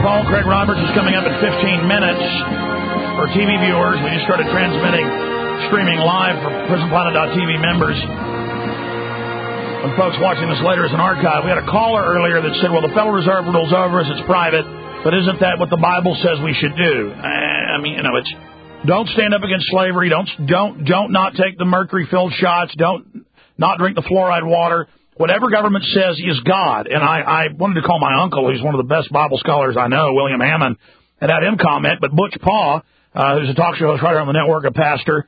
Paul. Craig Roberts is coming up in 15 minutes. For TV viewers, we just started transmitting, streaming live for PrisonPlanet.tv members. And folks watching this later as an archive, we had a caller earlier that said, well, the Federal Reserve rules over us, it's private, but isn't that what the Bible says we should do? I mean, you know, it's don't stand up against slavery, don't not take the mercury-filled shots, don't not drink the fluoride water. Whatever government says is God. And I wanted to call my uncle, who's one of the best Bible scholars I know, William Hammond, and have him comment, but Butch Paw, who's a talk show host right here on the network, a pastor,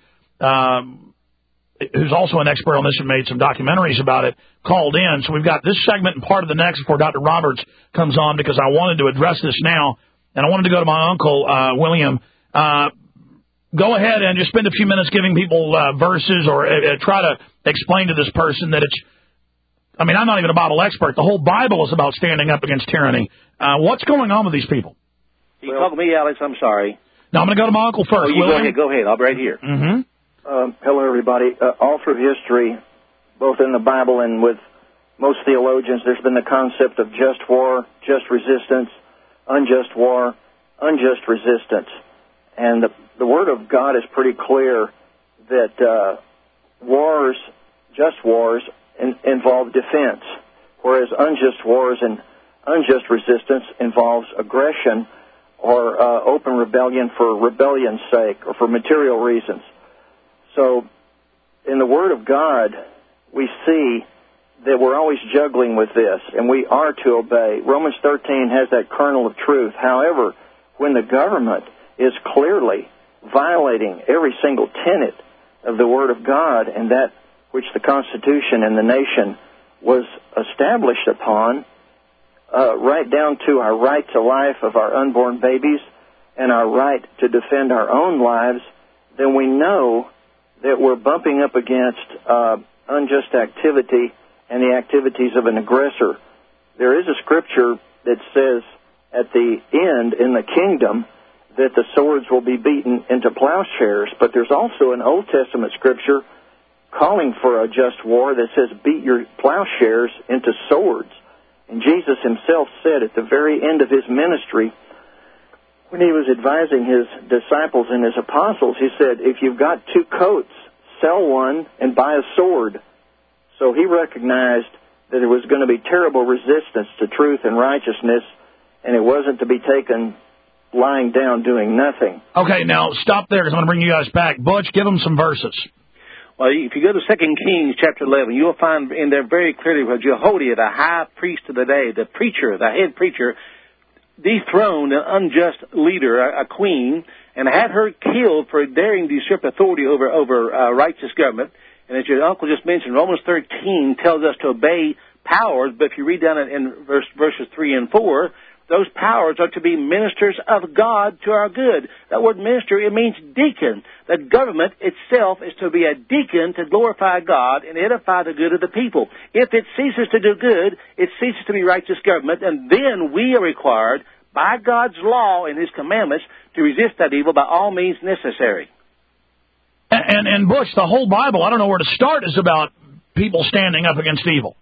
who's also an expert on this and made some documentaries about it, called in. So we've got this segment and part of the next before Dr. Roberts comes on, because I wanted to address this now, and I wanted to go to my uncle, William. Go ahead and just spend a few minutes giving people verses, or try to explain to this person that it's, I mean, I'm not even a Bible expert. The whole Bible is about standing up against tyranny. What's going on with these people? You talking to me, Alex? I'm sorry. No, I'm going to go to my uncle first. Oh, you go ahead. I'll be right here. Mm-hmm. Hello, everybody. All through history, both in the Bible and with most theologians, there's been the concept of just war, just resistance, unjust war, unjust resistance. And the Word of God is pretty clear that wars, just wars, involve defense, whereas unjust wars and unjust resistance involves aggression or open rebellion for rebellion's sake or for material reasons. So in the Word of God, we see that we're always juggling with this, and we are to obey. Romans 13 has that kernel of truth. However, when the government is clearly violating every single tenet of the Word of God and that which the Constitution and the nation was established upon, right down to our right to life of our unborn babies and our right to defend our own lives, then we know that we're bumping up against unjust activity and the activities of an aggressor. There is a scripture that says at the end in the kingdom that the swords will be beaten into plowshares, but there's also an Old Testament scripture calling for a just war that says beat your plowshares into swords. And Jesus himself said at the very end of his ministry, when he was advising his disciples and his apostles, he said, if you've got two coats, sell one and buy a sword. So he recognized that there was going to be terrible resistance to truth and righteousness, and it wasn't to be taken lying down doing nothing. Okay, now stop there, because I'm going to bring you guys back. Butch, give them some verses. Well, if you go to 2 Kings chapter 11, you'll find in there very clearly where Jehoiada, the high priest of the day, the preacher, the head preacher, dethroned an unjust leader, a queen, and had her killed for daring to usurp authority over righteous government. And as your uncle just mentioned, Romans 13 tells us to obey powers, but if you read down in verses 3 and 4, those powers are to be ministers of God to our good. That word minister, it means deacon. The government itself is to be a deacon to glorify God and edify the good of the people. If it ceases to do good, it ceases to be righteous government, and then we are required by God's law and His commandments to resist that evil by all means necessary. And Bush, the whole Bible, I don't know where to start, is about people standing up against evil.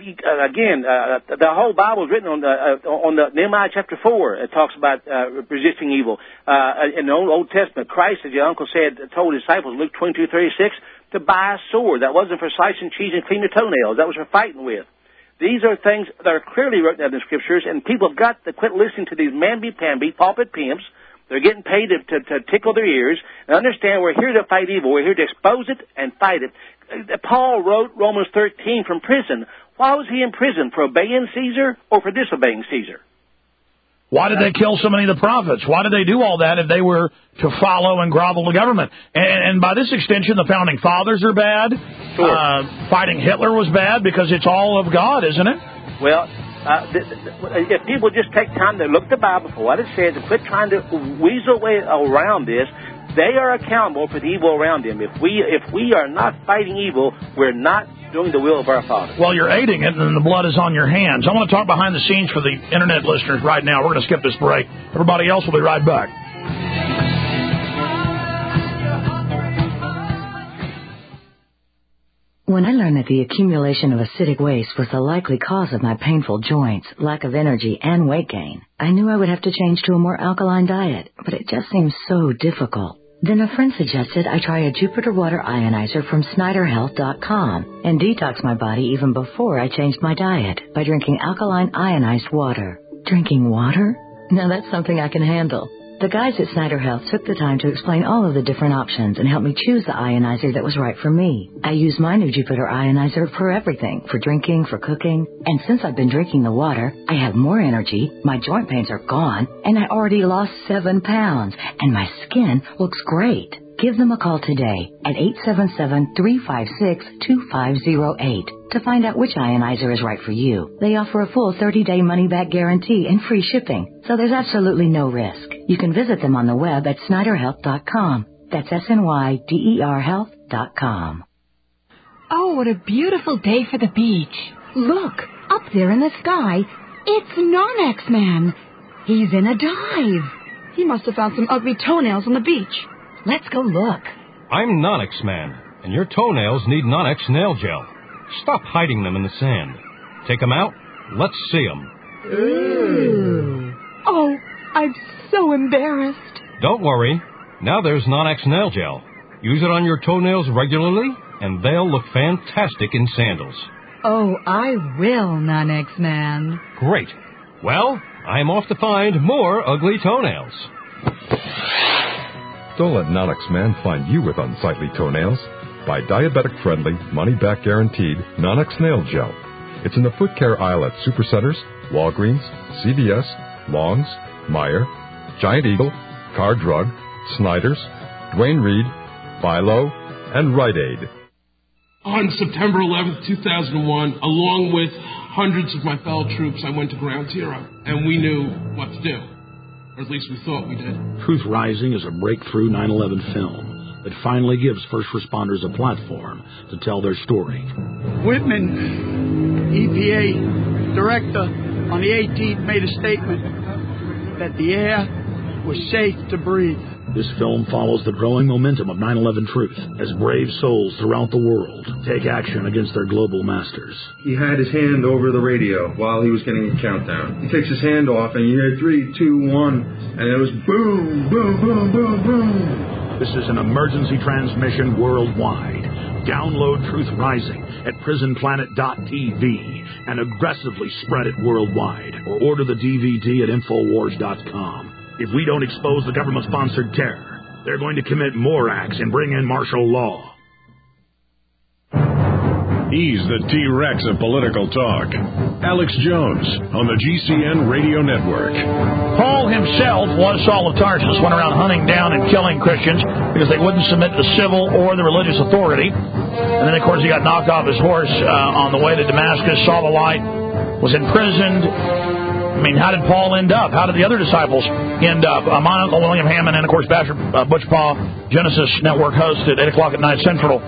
The whole Bible is written on the Nehemiah chapter 4. It talks about resisting evil. In the Old Testament, Christ, as your uncle said, told his disciples, Luke 22:36, to buy a sword. That wasn't for slicing cheese and cleaning your toenails. That was for fighting with. These are things that are clearly written down in the Scriptures, and people have got to quit listening to these mamby-pamby pulpit pimps. They're getting paid to tickle their ears and understand we're here to fight evil. We're here to expose it and fight it. Paul wrote Romans 13 from prison. Why was he in prison? For obeying Caesar or for disobeying Caesar? Why did they kill so many of the prophets? Why did they do all that if they were to follow and grovel the government? And by this extension, the Founding Fathers are bad. Sure. Fighting Hitler was bad because it's all of God, isn't it? Well, if people just take time to look at the Bible for what it says and quit trying to weasel way around this, they are accountable for the evil around them. If we are not fighting evil, we're not doing the will of our Father. Well, you're aiding it, and the blood is on your hands. I want to talk behind the scenes for the Internet listeners right now. We're going to skip this break. Everybody else will be right back. When I learned that the accumulation of acidic waste was the likely cause of my painful joints, lack of energy, and weight gain, I knew I would have to change to a more alkaline diet, but it just seemed so difficult. Then a friend suggested I try a Jupiter Water Ionizer from SnyderHealth.com and detox my body even before I changed my diet by drinking alkaline ionized water. Drinking water? Now that's something I can handle. The guys at Snyder Health took the time to explain all of the different options and help me choose the ionizer that was right for me. I use my new Jupiter Ionizer for everything, for drinking, for cooking. And since I've been drinking the water, I have more energy, my joint pains are gone, and I already lost 7 pounds, and my skin looks great. Give them a call today at 877-356-2508 to find out which ionizer is right for you. They offer a full 30-day money-back guarantee and free shipping, so there's absolutely no risk. You can visit them on the web at SnyderHealth.com. That's SNYDER Health.com. Oh, what a beautiful day for the beach. Look, up there in the sky, it's Non-X-Man. He's in a dive. He must have found some ugly toenails on the beach. Let's go look. I'm Non-X-Man, and your toenails need Non-X nail gel. Stop hiding them in the sand. Take them out. Let's see them. Ooh. Oh, I'm so embarrassed. Don't worry. Now there's Non-X nail gel. Use it on your toenails regularly, and they'll look fantastic in sandals. Oh, I will, Non-X-Man. Great. Well, I'm off to find more ugly toenails. Don't let Non-X-Man find you with unsightly toenails. Buy diabetic-friendly, money-back guaranteed Non-X nail gel. It's in the foot care aisle at Supercenters, Walgreens, CVS, Long's, Meijer, Giant Eagle, Car Drug, Snyder's, Duane Reade, Philo, and Rite Aid. On September 11th, 2001, along with hundreds of my fellow troops, I went to Ground Zero, and we knew what to do. Or at least we thought we did. Truth Rising is a breakthrough 9/11 film that finally gives first responders a platform to tell their story. Whitman, EPA director, on the 18th made a statement that the air was safe to breathe. This film follows the growing momentum of 9/11 truth as brave souls throughout the world take action against their global masters. He had his hand over the radio while he was getting a countdown. He takes his hand off and you hear 3, 2, 1, and it was boom, boom, boom, boom, boom. This is an emergency transmission worldwide. Download Truth Rising at prisonplanet.tv and aggressively spread it worldwide, or order the DVD at Infowars.com. If we don't expose the government-sponsored terror, they're going to commit more acts and bring in martial law. He's the T-Rex of political talk. Alex Jones on the GCN Radio Network. Paul himself was Saul of Tarsus, went around hunting down and killing Christians because they wouldn't submit to civil or the religious authority. And then, of course, he got knocked off his horse on the way to Damascus. Saul the Light was imprisoned. I mean, how did Paul end up? How did the other disciples end up? My Uncle William Hammond and, of course, Pastor Butch Paul, Genesis Network host at 8 o'clock at night Central.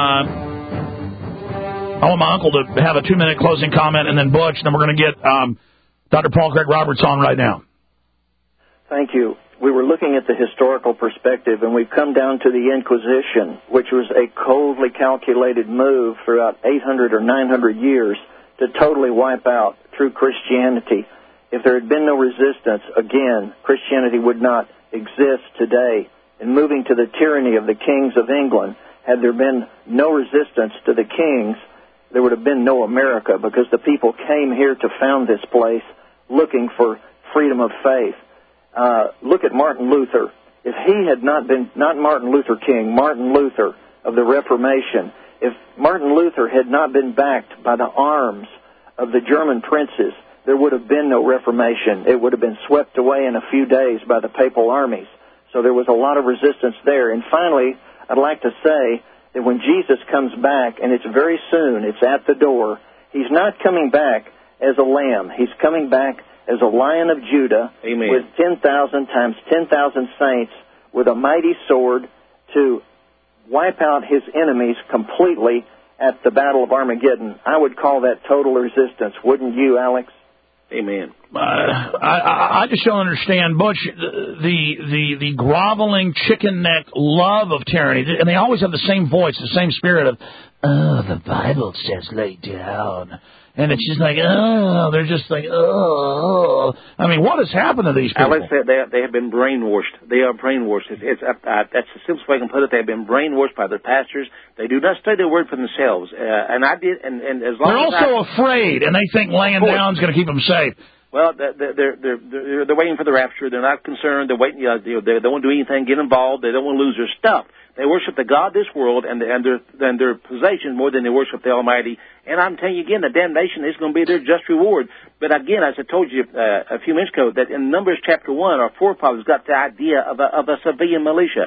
I want my uncle to have a 2-minute closing comment, and then Butch, and then we're going to get Dr. Paul Craig Roberts on right now. Thank you. We were looking at the historical perspective, and we've come down to the Inquisition, which was a coldly calculated move throughout 800 or 900 years to totally wipe out true Christianity. If there had been no resistance, again, Christianity would not exist today. In moving to the tyranny of the kings of England, had there been no resistance to the kings, there would have been no America, because the people came here to found this place looking for freedom of faith. Look at Martin Luther. If he had not been, not Martin Luther King, Martin Luther of the Reformation, if Martin Luther had not been backed by the arms of the German princes, there would have been no Reformation. It would have been swept away in a few days by the papal armies. So there was a lot of resistance there. And finally, I'd like to say that when Jesus comes back, and it's very soon, it's at the door, he's not coming back as a lamb. He's coming back as a Lion of Judah. Amen. With 10,000 times 10,000 saints with a mighty sword to wipe out his enemies completely at the Battle of Armageddon. I would call that total resistance. Wouldn't you, Alex? Amen. I just don't understand, Butch, the groveling chicken neck love of tyranny, and they always have the same voice, the same spirit of, oh, the Bible says lay down. And it's just like, oh, they're just like, oh. I mean, what has happened to these people? Alex said they have been brainwashed. They are brainwashed. That's the simplest way I can put it. They have been brainwashed by the pastors. They do not study the word for themselves. And I did, and as long as they're also afraid, and they think laying down is going to keep them safe. Well, they're waiting for the rapture. They're not concerned. They're waiting. They don't want to do anything, get involved. They don't want to lose their stuff. They worship the God of this world and their possessions more than they worship the Almighty. And I'm telling you again, the damnation is going to be their just reward. But again, as I told you a few minutes ago, that in Numbers chapter 1, our forefathers got the idea of a civilian militia.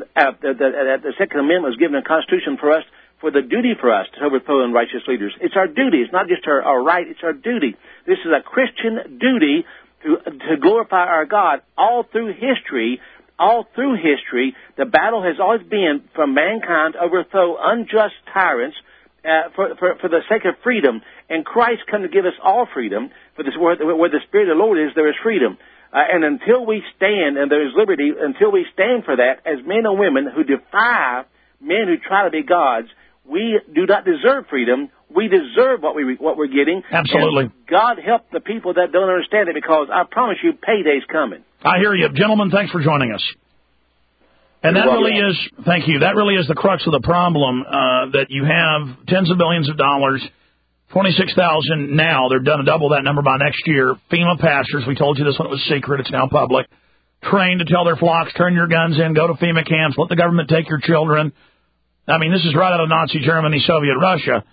The Second Amendment was given a constitution for us, for the duty for us to overthrow unrighteous leaders. It's our duty. It's not just our right. It's our duty. This is a Christian duty to glorify our God all through history. All through history, the battle has always been for mankind to overthrow unjust tyrants for the sake of freedom. And Christ come to give us all freedom. For this, where the Spirit of the Lord is, there is freedom. And until we stand, and there is liberty, until we stand for that, as men and women who defy men who try to be gods, we do not deserve freedom. We deserve what we're getting. Absolutely. And God help the people that don't understand it, because I promise you, payday's coming. I hear you. Gentlemen, thanks for joining us. And that really is, thank you, that really is the crux of the problem, that you have tens of billions of dollars, 26,000 now, they're done to double that number by next year, FEMA pastors, we told you this one was secret, it's now public, trained to tell their flocks, turn your guns in, go to FEMA camps, let the government take your children. I mean, this is right out of Nazi Germany, Soviet Russia,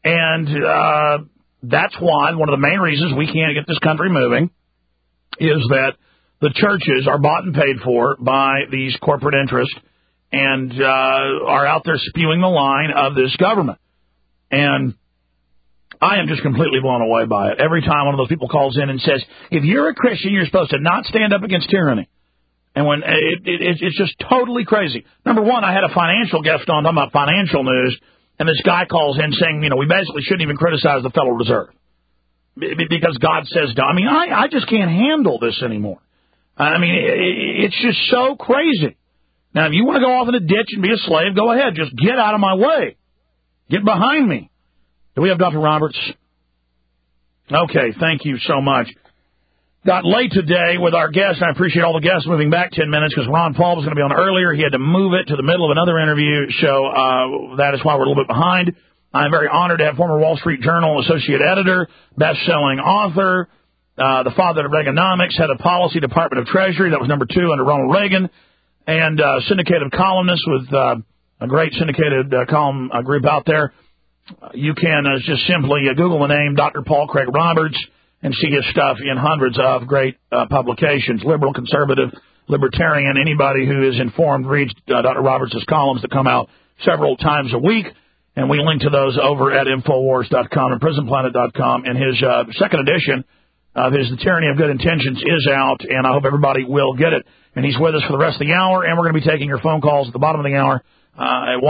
and that's why, one of the main reasons we can't get this country moving is that the churches are bought and paid for by these corporate interests and are out there spewing the line of this government. And I am just completely blown away by it. Every time one of those people calls in and says, if you're a Christian, you're supposed to not stand up against tyranny. And when it's just totally crazy. Number one, I had a financial guest on talking about financial news, and this guy calls in saying, we basically shouldn't even criticize the Federal Reserve because God says, I mean, I just can't handle this anymore. I mean, it's just so crazy. Now, if you want to go off in a ditch and be a slave, go ahead. Just get out of my way. Get behind me. Do we have Dr. Roberts? Okay, thank you so much. Got late today with our guest. I appreciate all the guests moving back 10 minutes because Ron Paul was going to be on earlier. He had to move it to the middle of another interview, so that is why we're a little bit behind. I'm very honored to have former Wall Street Journal associate editor, best-selling author, the father of Reaganomics, head of policy, Department of Treasury. That was number 2 under Ronald Reagan. And syndicated columnist with a great syndicated column group out there. You can just simply Google the name Dr. Paul Craig Roberts and see his stuff in hundreds of great publications, liberal, conservative, libertarian. Anybody who is informed reads Dr. Roberts' columns that come out several times a week. And we link to those over at Infowars.com and PrisonPlanet.com. And his second edition of his The Tyranny of Good Intentions is out, and I hope everybody will get it. And he's with us for the rest of the hour, and we're going to be taking your phone calls at the bottom of the hour at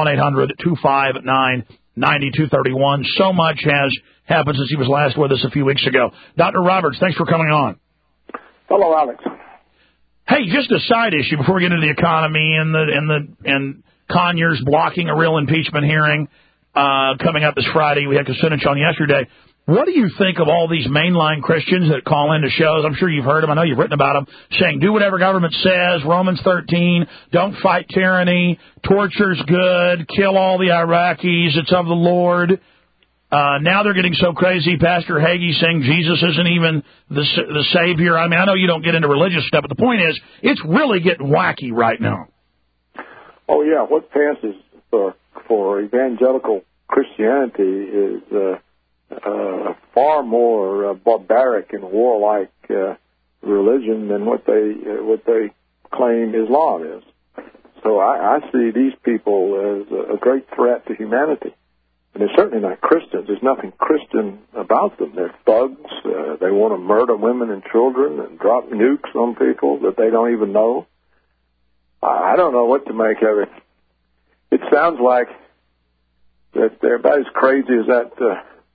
1-800-259-9231. So much has happened since he was last with us a few weeks ago. Dr. Roberts, thanks for coming on. Hello, Alex. Hey, just a side issue before we get into the economy and Conyers blocking a real impeachment hearing coming up this Friday. We had Kucinich on yesterday. What do you think of all these mainline Christians that call into shows? I'm sure you've heard them. I know you've written about them, saying do whatever government says, Romans 13, don't fight tyranny, torture's good, kill all the Iraqis, it's of the Lord. Now they're getting so crazy, Pastor Hagee saying Jesus isn't even the Savior. I mean, I know you don't get into religious stuff, but the point is, it's really getting wacky right now. Oh, yeah. What passes for evangelical Christianity is far more barbaric and warlike religion than what they claim Islam is. So I see these people as a great threat to humanity. And they're certainly not Christians. There's nothing Christian about them. They're thugs. They want to murder women and children and drop nukes on people that they don't even know. I don't know what to make of it. It sounds like that they're about as crazy as that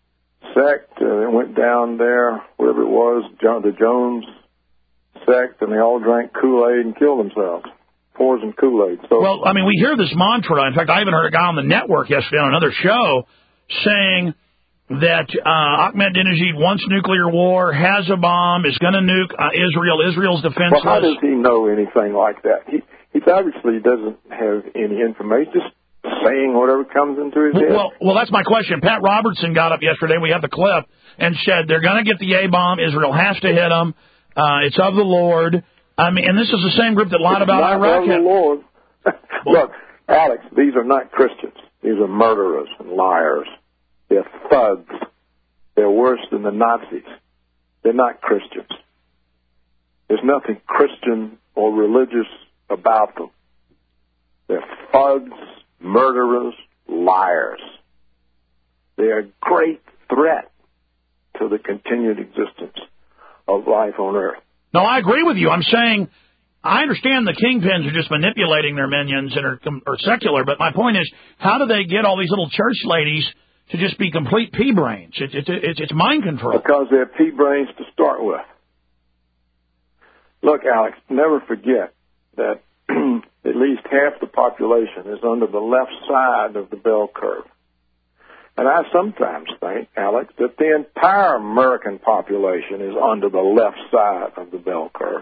sect went down there, wherever it was, the Jones sect, and they all drank Kool-Aid and killed themselves. Poison Kool-Aid. So, well, I mean, we hear this mantra. In fact, I even heard a guy on the network yesterday on another show saying that Ahmadinejad wants nuclear war, has a bomb, is going to nuke Israel. Israel's defenseless. Well, how does he know anything like that? He obviously doesn't have any information, just saying whatever comes into his head. Well, that's my question. Pat Robertson got up yesterday, we have the clip, and said they're going to get the A-bomb. Israel has to hit them. It's of the Lord. I mean, and this is the same group that lied about Iraq. Of the Lord. Look, Alex, these are not Christians. These are murderers and liars. They're thugs. They're worse than the Nazis. They're not Christians. There's nothing Christian or religious about them. They're thugs, murderers, liars. They're a great threat to the continued existence of life on Earth. No, I agree with you. I'm saying I understand the kingpins are just manipulating their minions and are secular, but my point is, how do they get all these little church ladies to just be complete pea brains? It's mind control. Because they're pea brains to start with. Look, Alex, never forget that at least half the population is under the left side of the bell curve. And I sometimes think, Alex, that the entire American population is under the left side of the bell curve.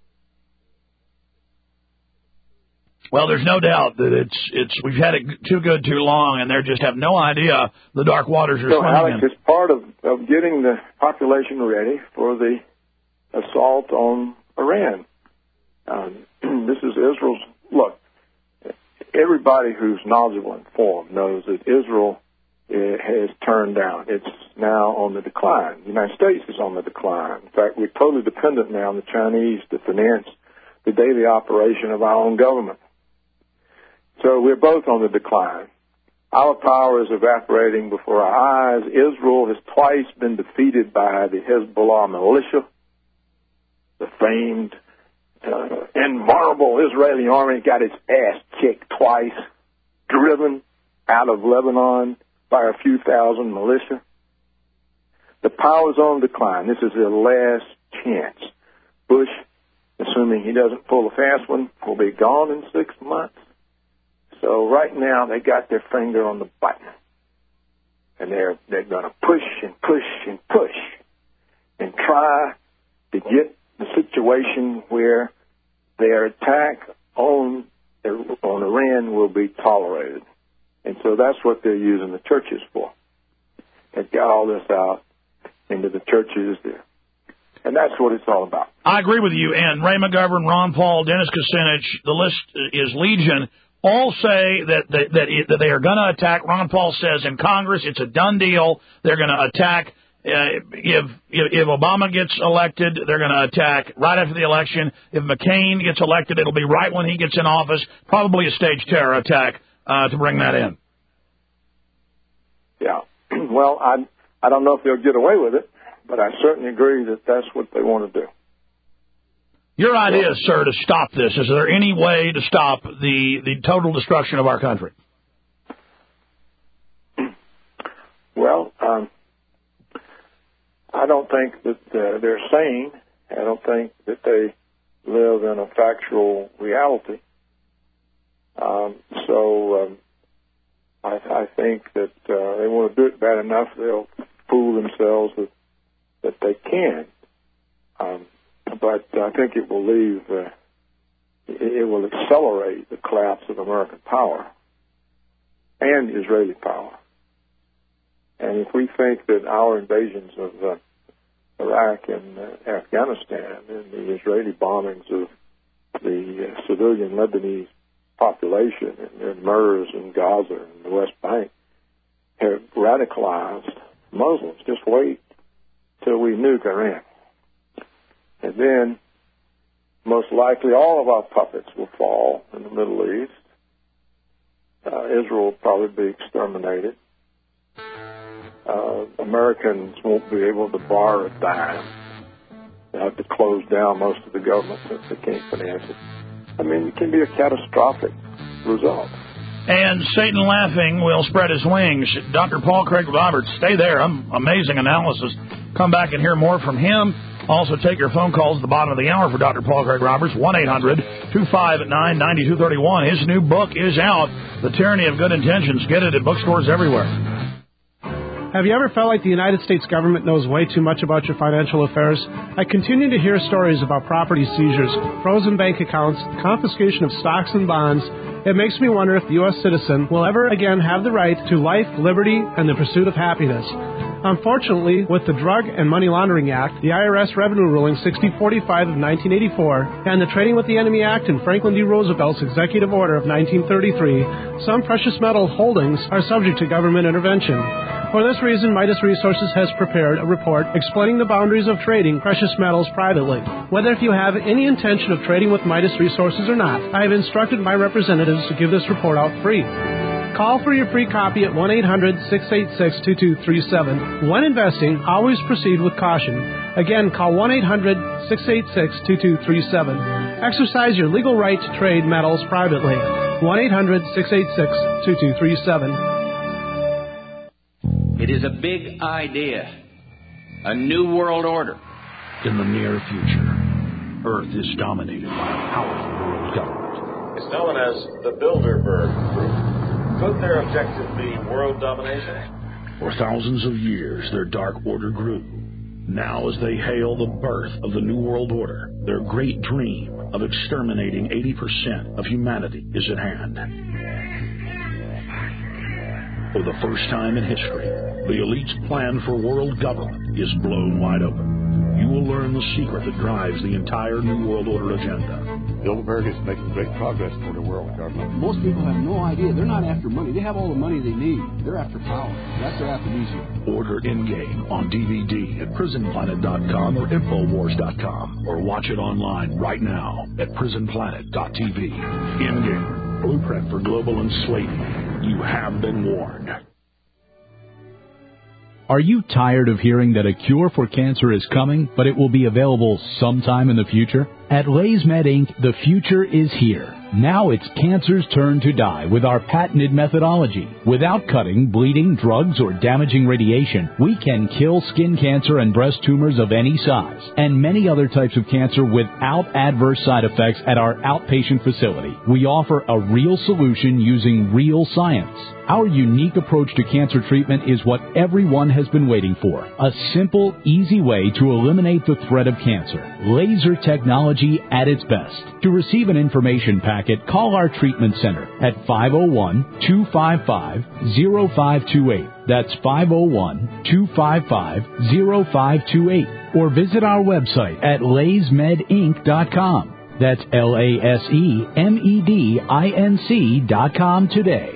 Well, there's no doubt that we've had it too good too long, and they just have no idea the dark waters are swimming Alex, in. it's part of getting the population ready for the assault on Iran. This is Israel's... Look, everybody who's knowledgeable and informed knows that Israel has turned down. It's now on the decline. The United States is on the decline. In fact, we're totally dependent now on the Chinese to finance the daily operation of our own government. So we're both on the decline. Our power is evaporating before our eyes. Israel has twice been defeated by the Hezbollah militia, the famed invulnerable Israeli army got its ass kicked twice, driven out of Lebanon by a few thousand militia. The power's on decline. This is their last chance. Bush, assuming he doesn't pull a fast one, will be gone in 6 months. So right now they got their finger on the button. And they're going to push and push and push and try to get the situation where their attack on Iran will be tolerated. And so that's what they're using the churches for. They've got all this out into the churches there. And that's what it's all about. I agree with you. And Ray McGovern, Ron Paul, Dennis Kucinich, the list is legion, all say that they are going to attack. Ron Paul says in Congress it's a done deal. They're going to attack. If Obama gets elected, they're going to attack right after the election. If McCain gets elected, it'll be right when he gets in office, probably a staged terror attack to bring that in. Yeah. Well, I don't know if they'll get away with it, but I certainly agree that that's what they want to do. Your idea, sir, to stop this, is there any way to stop the total destruction of our country? Well, I don't think that they're sane. I don't think that they live in a factual reality. I think that they want to do it bad enough, they'll fool themselves that they can. But I think it will it will accelerate the collapse of American power and Israeli power. And if we think that our invasions of Iraq and Afghanistan and the Israeli bombings of the civilian Lebanese population and murders in Gaza and the West Bank have radicalized Muslims, just wait till we nuke Iran. And then, most likely, all of our puppets will fall in the Middle East. Israel will probably be exterminated. Americans won't be able to borrow a dime. They'll have to close down most of the government since they can't finance it. I mean, it can be a catastrophic result. And Satan laughing will spread his wings. Dr. Paul Craig Roberts, stay there. Amazing analysis. Come back and hear more from him. Also, take your phone calls at the bottom of the hour for Dr. Paul Craig Roberts, 1-800-259-9231. His new book is out, The Tyranny of Good Intentions. Get it at bookstores everywhere. Have you ever felt like the United States government knows way too much about your financial affairs? I continue to hear stories about property seizures, frozen bank accounts, confiscation of stocks and bonds. It makes me wonder if the U.S. citizen will ever again have the right to life, liberty, and the pursuit of happiness. Unfortunately, with the Drug and Money Laundering Act, the IRS Revenue Ruling 6045 of 1984, and the Trading with the Enemy Act and Franklin D. Roosevelt's Executive Order of 1933, some precious metal holdings are subject to government intervention. For this reason, Midas Resources has prepared a report explaining the boundaries of trading precious metals privately. Whether if you have any intention of trading with Midas Resources or not, I have instructed my representatives to give this report out free. Call for your free copy at 1-800-686-2237. When investing, always proceed with caution. Again, call 1-800-686-2237. Exercise your legal right to trade metals privately. 1-800-686-2237. It is a big idea. A new world order. In the near future, Earth is dominated by a powerful world government. It's known as the Bilderberg Group. Could their objective be world domination? For thousands of years, their dark order grew. Now, as they hail the birth of the New World Order, their great dream of exterminating 80% of humanity is at hand. For the first time in history, the elite's plan for world government is blown wide open. You will learn the secret that drives the entire New World Order agenda. Bilderberg is making great progress toward a world government. Most people have no idea. They're not after money. They have all the money they need. They're after power. That's their aphrodisiac. Order In-Game on DVD at PrisonPlanet.com or Infowars.com, or watch it online right now at PrisonPlanet.tv. In-Game, blueprint for global enslavement. You have been warned. Are you tired of hearing that a cure for cancer is coming, but it will be available sometime in the future? At LaysMed Inc., the future is here. Now it's cancer's turn to die with our patented methodology. Without cutting, bleeding, drugs, or damaging radiation, we can kill skin cancer and breast tumors of any size, and many other types of cancer without adverse side effects at our outpatient facility. We offer a real solution using real science. Our unique approach to cancer treatment is what everyone has been waiting for. A simple, easy way to eliminate the threat of cancer. Laser technology at its best. To receive an information packet, call our treatment center at 501-255-0528. That's 501-255-0528. Or visit our website at LaysMedInc.com. That's LaysMedInc.com today.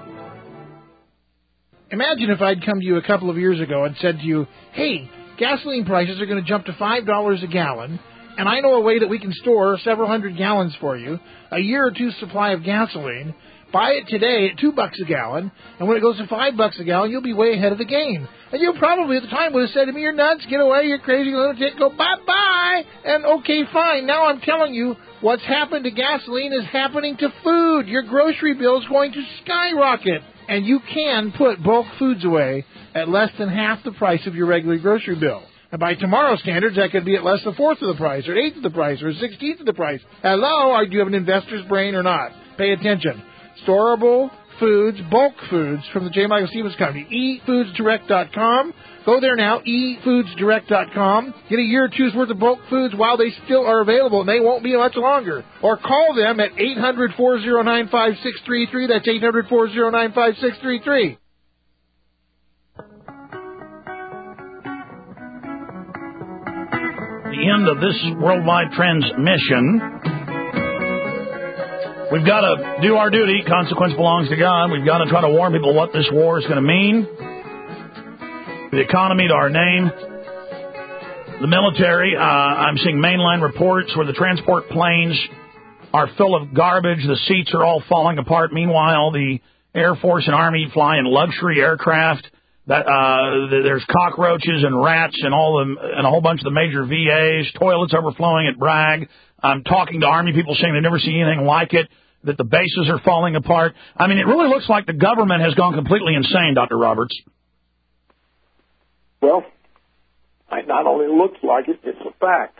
Imagine if I'd come to you a couple of years ago and said to you, hey, gasoline prices are going to jump to $5 a gallon, and I know a way that we can store several hundred gallons for you, a year or two's supply of gasoline. Buy it today at $2 a gallon, and when it goes to $5 a gallon, you'll be way ahead of the game. And you probably at the time would have said to me, you're nuts, get away, you're crazy, lunatic, go bye-bye. And okay, fine, now I'm telling you, what's happened to gasoline is happening to food. Your grocery bill is going to skyrocket. And you can put bulk foods away at less than half the price of your regular grocery bill. And by tomorrow's standards, that could be at less than a fourth of the price, or an eighth of the price, or a 16th of the price. Hello, or do you have an investor's brain or not? Pay attention. Storable foods, bulk foods from the J. Michael Stevens Company. eFoodsDirect.com. Go there now, eFoodsDirect.com. Get a year or two's worth of bulk foods while they still are available, and they won't be much longer. Or call them at 800-409-5633. That's 800-409-5633. The end of this worldwide transmission. We've got to do our duty. Consequence belongs to God. We've got to try to warn people what this war is going to mean. The economy to our name. The military. I'm seeing mainline reports where the transport planes are full of garbage. The seats are all falling apart. Meanwhile, the Air Force and Army fly in luxury aircraft. There's cockroaches and rats and a whole bunch of the major VAs. Toilets overflowing at Bragg. I'm talking to Army people saying they've never seen anything like it. that the bases are falling apart. I mean, it really looks like the government has gone completely insane, Dr. Roberts. Well, it not only looks like it, it's a fact.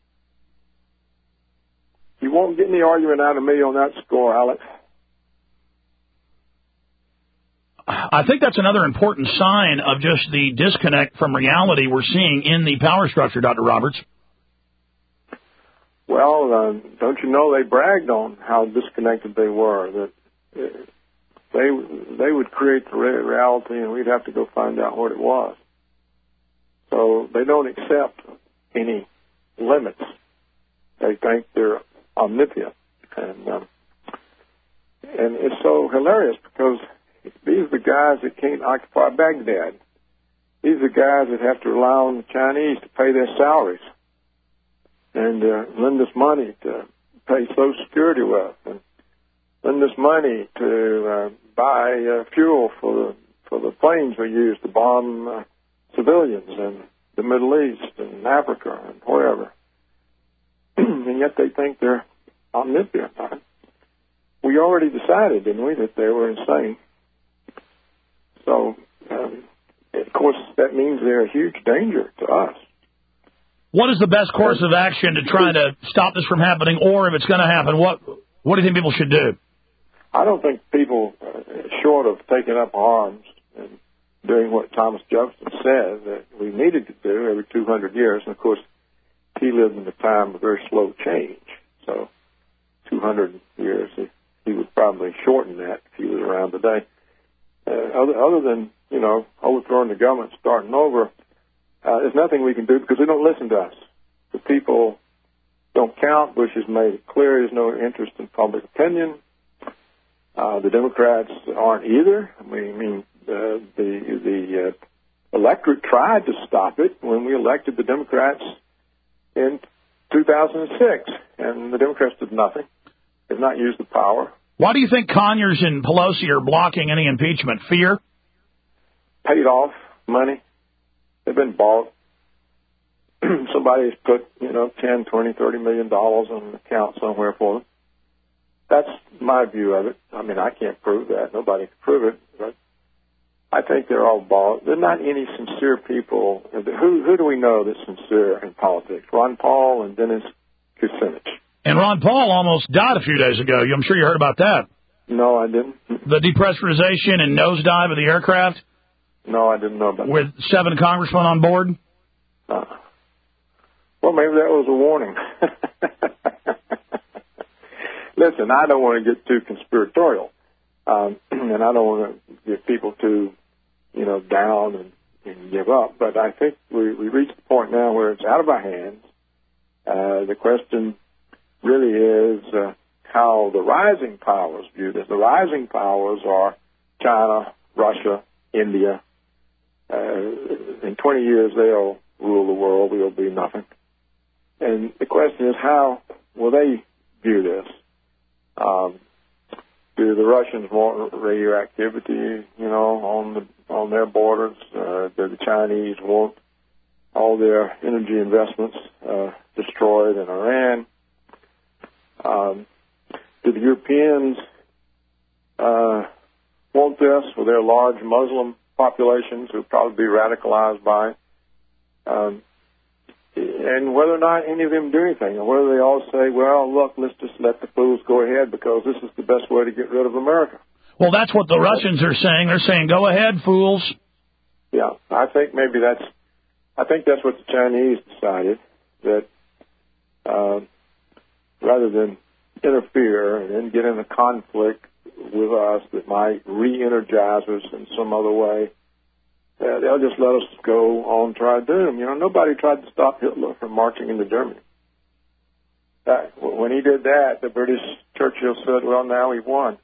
You won't get any argument out of me on that score, Alex. I think that's another important sign of just the disconnect from reality we're seeing in the power structure, Dr. Roberts. Well, don't you know they bragged on how disconnected they were, that they would create the reality and we'd have to go find out what it was. So they don't accept any limits. They think they're omnipotent. And it's so hilarious because these are the guys that can't occupy Baghdad. These are the guys that have to rely on the Chinese to pay their salaries and lend us money to pay Social Security with, and lend us money to buy fuel for the planes we use to bomb civilians in the Middle East and Africa and wherever. And yet they think they're omnipotent. We already decided, didn't we, that they were insane. So, of course, that means they're a huge danger to us. What is the best course of action to try to stop this from happening, or if it's going to happen, what do you think people should do? I don't think people, short of taking up arms and doing what Thomas Jefferson said that we needed to do every 200 years, and of course, he lived in a time of very slow change. So 200 years, he would probably shorten that if he was around today. Other than, overthrowing the government, starting over, there's nothing we can do because they don't listen to us. The people don't count. Bush has made it clear there's no interest in public opinion. The Democrats aren't either. The electorate tried to stop it when we elected the Democrats in 2006, and the Democrats did nothing. They've not used the power. Why do you think Conyers and Pelosi are blocking any impeachment? Fear? Paid off money. They've been bought. Somebody's put, $10, $20, $30 million on an account somewhere for them. That's my view of it. I mean, I can't prove that. Nobody can prove it. But I think they're all bought. There are not any sincere people. Who do we know that's sincere in politics? Ron Paul and Dennis Kucinich. And Ron Paul almost died a few days ago. I'm sure you heard about that. No, I didn't. The depressurization and nosedive of the aircraft? No, I didn't know about that. With 7 congressmen on board? Well, maybe that was a warning. Listen, I don't want to get too conspiratorial, and I don't want to get people too, down and give up. But I think we reached the point now where it's out of our hands. The question really is how the rising powers view this. The rising powers are China, Russia, India. In 20 years, they'll rule the world. We'll be nothing. And the question is, how will they view this? Do the Russians want radioactivity, on their borders? Do the Chinese want all their energy investments destroyed in Iran? Do the Europeans want this with their large Muslim populations who will probably be radicalized by it? And whether or not any of them do anything, or whether they all say, well, look, let's just let the fools go ahead because this is the best way to get rid of America. Well, that's what the Russians are saying. They're saying, go ahead, fools. Yeah, I think that's what the Chinese decided, that rather than interfere and then get in a conflict with us that might re-energize us in some other way, they'll just let us go on and try to do them. Nobody tried to stop Hitler from marching into Germany. When he did that, the British Churchill said, well, now we've won.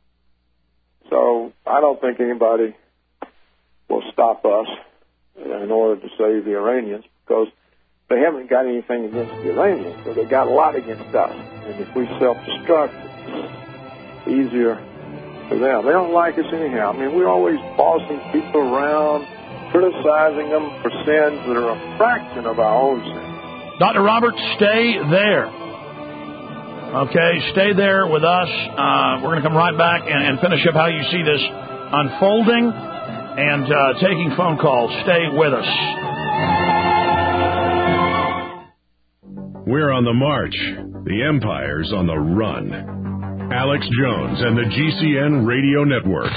So I don't think anybody will stop us in order to save the Iranians because they haven't got anything against the Iranians, but they got a lot against us. And if we self-destruct, it's easier for them. They don't like us anyhow. I mean, we're always bossing people around, criticizing them for sins that are a fraction of our own sins. Dr. Roberts, stay there. Okay, stay there with us. We're going to come right back and finish up how you see this unfolding and taking phone calls. Stay with us. We're on the march. The Empire's on the run. Alex Jones and the GCN Radio Network.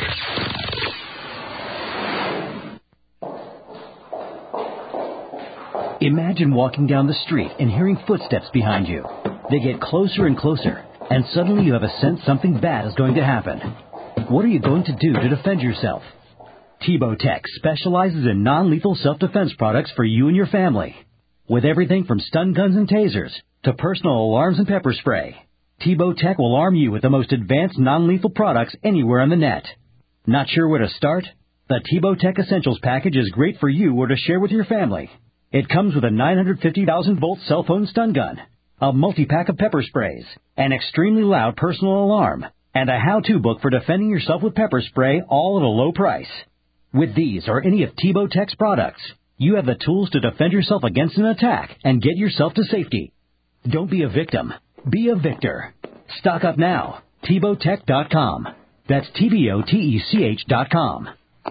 Imagine walking down the street and hearing footsteps behind you. They get closer and closer, and suddenly you have a sense something bad is going to happen. What are you going to do to defend yourself? Tebow Tech specializes in non-lethal self-defense products for you and your family. With everything from stun guns and tasers to personal alarms and pepper spray, Tebow Tech will arm you with the most advanced non-lethal products anywhere on the net. Not sure where to start? The Tebow Tech Essentials package is great for you or to share with your family. It comes with a 950,000-volt cell phone stun gun, a multi-pack of pepper sprays, an extremely loud personal alarm, and a how-to book for defending yourself with pepper spray, all at a low price. With these or any of Tebow Tech's products, you have the tools to defend yourself against an attack and get yourself to safety. Don't be a victim. Be a victor. Stock up now. TebowTech.com. That's TebowTech.com.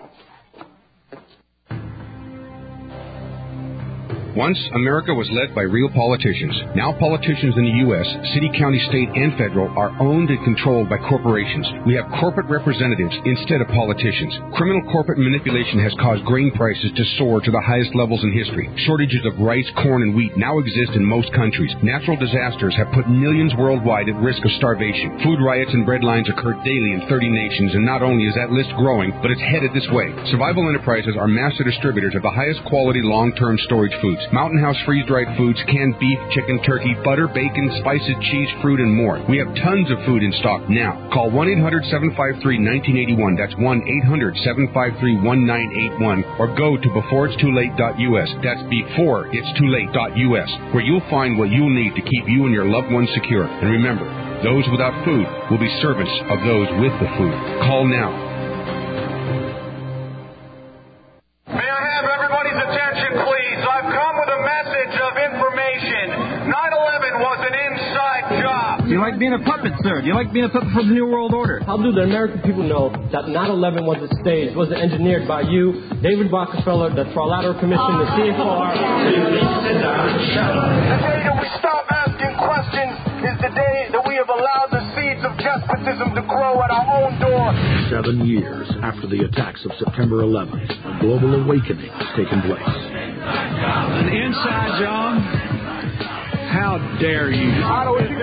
Once, America was led by real politicians. Now politicians in the U.S., city, county, state, and federal are owned and controlled by corporations. We have corporate representatives instead of politicians. Criminal corporate manipulation has caused grain prices to soar to the highest levels in history. Shortages of rice, corn, and wheat now exist in most countries. Natural disasters have put millions worldwide at risk of starvation. Food riots and breadlines occur daily in 30 nations, and not only is that list growing, but it's headed this way. Survival Enterprises are master distributors of the highest quality long-term storage foods. Mountain House freeze-dried foods, canned beef, chicken, turkey, butter, bacon, spices, cheese, fruit, and more. We have tons of food in stock now. Call 1-800-753-1981. That's 1-800-753-1981. Or go to beforeitstoolate.us. That's beforeitstoolate.us, where you'll find what you'll need to keep you and your loved ones secure. And remember, those without food will be servants of those with the food. Call now. Do you like being a puppet, sir? Do you like being a puppet for the New World Order? How do the American people know that 9/11 was a stage, was engineered by you, David Rockefeller, the Trilateral Commission, the CFR? The day that we stop asking questions is the day that we have allowed the seeds of despotism to grow at our own door. 7 years after the attacks of September 11th, a global awakening has taken place. An inside job? How dare you? If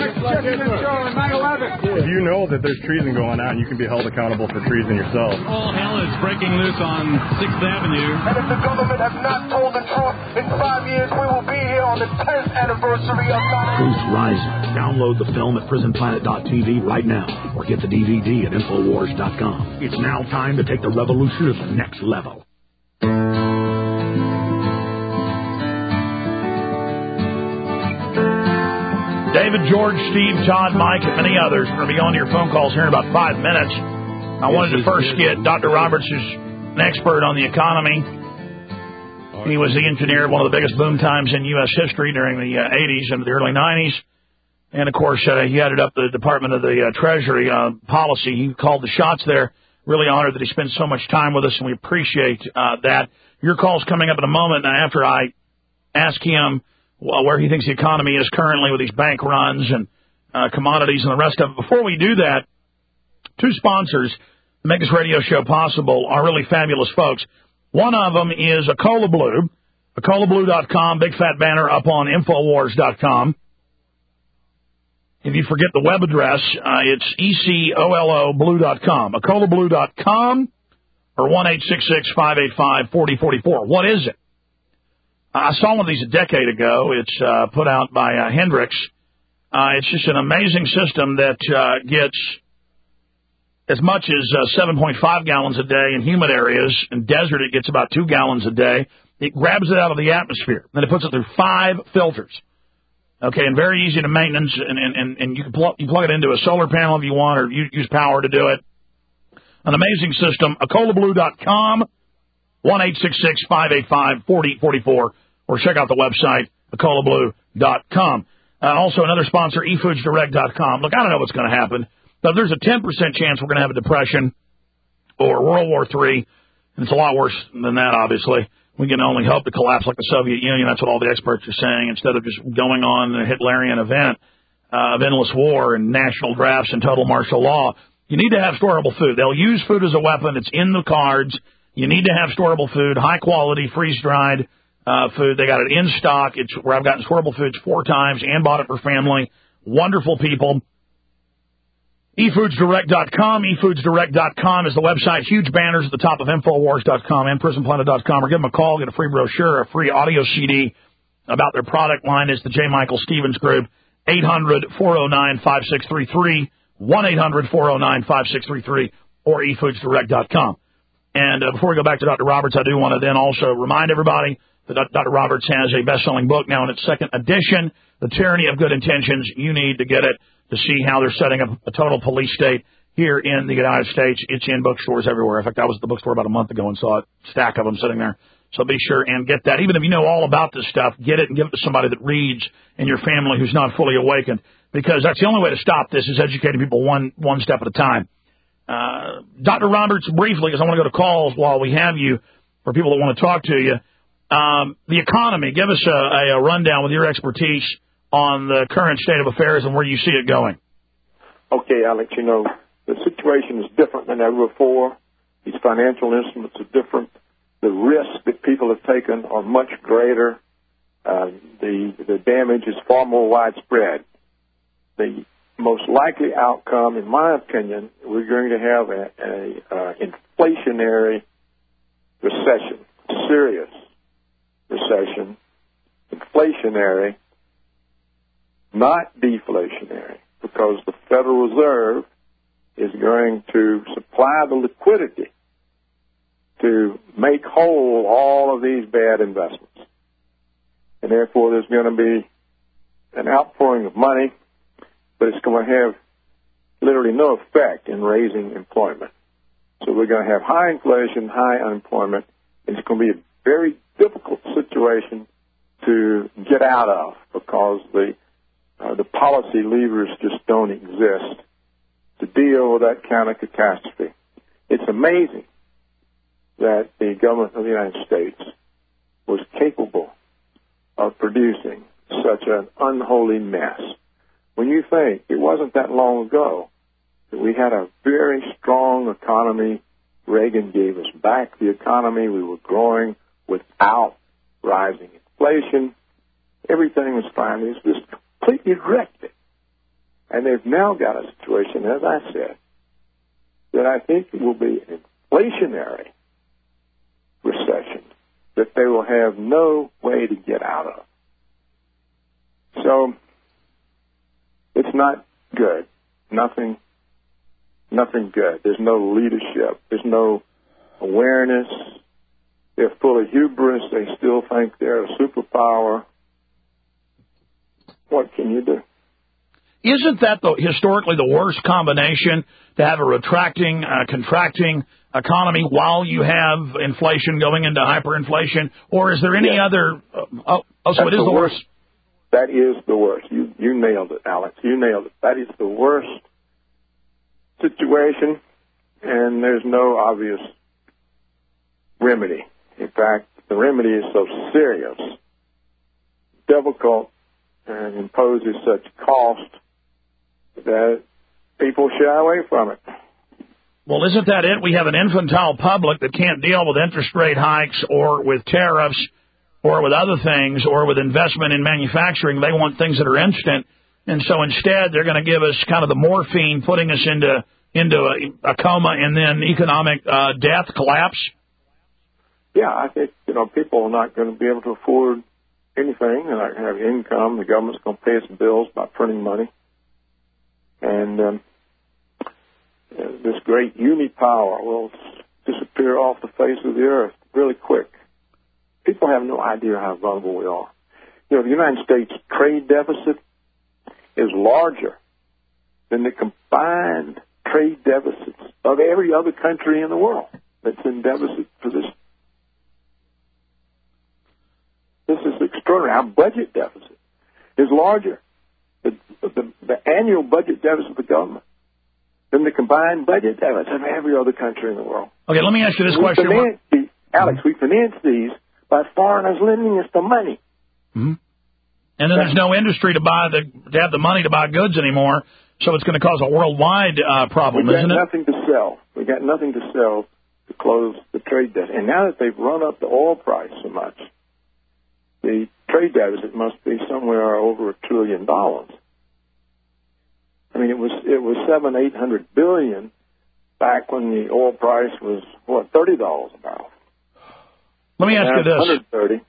you know that there's treason going on, you can be held accountable for treason yourself. All hell is breaking loose on 6th Avenue. And if the government has not told the truth, in 5 years we will be here on the 10th anniversary of 9/11. Truth Rising. Download the film at prisonplanet.tv right now, or get the DVD at Infowars.com. It's now time to take the revolution to the next level. David, George, Steve, Todd, Mike, and many others are going to be on to your phone calls here in about 5 minutes. I wanted to first get Dr. Roberts, who's an expert on the economy. He was the engineer of one of the biggest boom times in U.S. history during the 80s and the early 90s. And, of course, he headed up the Department of the Treasury policy. He called the shots there. Really honored that he spent so much time with us, and we appreciate that. Your call's coming up in a moment after I ask him where he thinks the economy is currently with these bank runs and commodities and the rest of it. Before we do that, two sponsors that make this radio show possible are really fabulous folks. One of them is Acola Blue, AcolaBlue.com, big fat banner up on Infowars.com. If you forget the web address, it's ECOLOBlue.com, AcolaBlue.com, or 1-866-585-4044. What is it? I saw one of these a decade ago. It's put out by Hendricks. It's just an amazing system that gets as much as 7.5 gallons a day in humid areas. In desert, it gets about 2 gallons a day. It grabs it out of the atmosphere, and it puts it through 5 filters. Okay, and very easy to maintenance, and you can plug it into a solar panel if you want, or use power to do it. An amazing system. AcolaBlue.com. 1-866-585-4044, or check out the website, AcolaBlue.com. Also, another sponsor, eFoodsDirect.com. Look, I don't know what's going to happen, but there's a 10% chance we're going to have a depression or World War III, and it's a lot worse than that, obviously. We can only hope to collapse like the Soviet Union. That's what all the experts are saying, instead of just going on a Hitlerian event of endless war and national drafts and total martial law. You need to have storable food. They'll use food as a weapon. It's in the cards. You need to have storable food, high quality, freeze-dried food. They got it in stock. It's where I've gotten storable foods 4 times and bought it for family. Wonderful people. eFoodsDirect.com. eFoodsDirect.com is the website. Huge banners at the top of Infowars.com and PrisonPlanet.com. Or give them a call, get a free brochure, a free audio CD about their product line. It's the J. Michael Stevens Group. 800-409-5633. 1-800-409-5633 or eFoodsDirect.com. And before we go back to Dr. Roberts, I do want to then also remind everybody that Dr. Roberts has a best-selling book now in its 2nd edition, The Tyranny of Good Intentions. You need to get it to see how they're setting up a total police state here in the United States. It's in bookstores everywhere. In fact, I was at the bookstore about a month ago and saw a stack of them sitting there. So be sure and get that. Even if you know all about this stuff, get it and give it to somebody that reads in your family who's not fully awakened, because that's the only way to stop this, is educating people one step at a time. Dr. Roberts, briefly, because I want to go to calls while we have you for people that want to talk to you. The economy, give us a rundown with your expertise on the current state of affairs and where you see it going. Okay, Alex, you know, the situation is different than ever before. These financial instruments are different. The risks that people have taken are much greater. The damage is far more widespread. The most likely outcome, in my opinion, we're going to have an inflationary recession, serious recession, inflationary, not deflationary, because the Federal Reserve is going to supply the liquidity to make whole all of these bad investments. And therefore, there's going to be an outpouring of money, but it's going to have literally no effect in raising employment. So we're going to have high inflation, high unemployment, and it's going to be a very difficult situation to get out of, because the policy levers just don't exist to deal with that kind of catastrophe. It's amazing that the government of the United States was capable of producing such an unholy mess. When you think it wasn't that long ago that we had a very strong economy, Reagan gave us back the economy, we were growing without rising inflation, everything was fine. It was just completely wrecked it. And they've now got a situation, as I said, that I think will be an inflationary recession that they will have no way to get out of. So it's not good. Nothing good. There's no leadership. There's no awareness. They're full of hubris. They still think they're a superpower. What can you do? Isn't that historically the worst combination, to have a retracting, contracting economy while you have inflation going into hyperinflation? Or is there any other? So it is the worst. That is the worst. You nailed it, Alex. You nailed it. That is the worst situation, and there's no obvious remedy. In fact, the remedy is so serious, difficult, and imposes such cost that people shy away from it. Well, isn't that it? We have an infantile public that can't deal with interest rate hikes or with tariffs or with other things or with investment in manufacturing. They want things that are instant. And so instead, they're going to give us kind of the morphine, putting us into a coma and then economic death, collapse. Yeah, I think, people are not going to be able to afford anything. They're not going to have income. The government's going to pay us bills by printing money. And this great unipower will disappear off the face of the earth really quick. People have no idea how vulnerable we are. The United States trade deficit is larger than the combined trade deficits of every other country in the world that's in deficit position. This is extraordinary. Our budget deficit is larger the annual budget deficit of the government than the combined budget deficit of every other country in the world. Okay, let me ask you this question. Alex, we finance these by foreigners lending us the money. Mm-hmm. And then there's no industry to have the money to buy goods anymore, so it's going to cause a worldwide problem, isn't it? We got nothing to sell. We got nothing to sell to close the trade deficit. And now that they've run up the oil price so much, the trade deficit must be somewhere over $1 trillion. I mean, it was $700-800 billion back when the oil price was $30 a barrel. Let me ask you this: 130.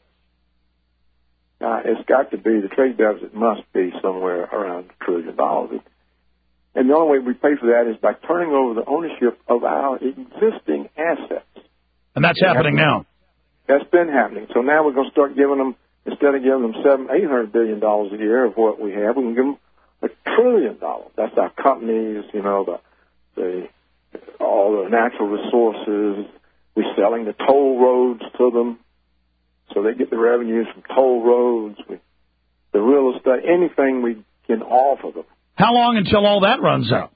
It's got to be, the trade deficit must be somewhere around $1 trillion. And the only way we pay for that is by turning over the ownership of our existing assets. And that's happening now. That's been happening. So now we're going to start giving them, instead of giving them $700-800 billion a year of what we have, we can give them $1 trillion. That's our companies, you know, all the natural resources. We're selling the toll roads to them, so they get the revenues from toll roads, the real estate, anything we can offer them. How long until all that runs out?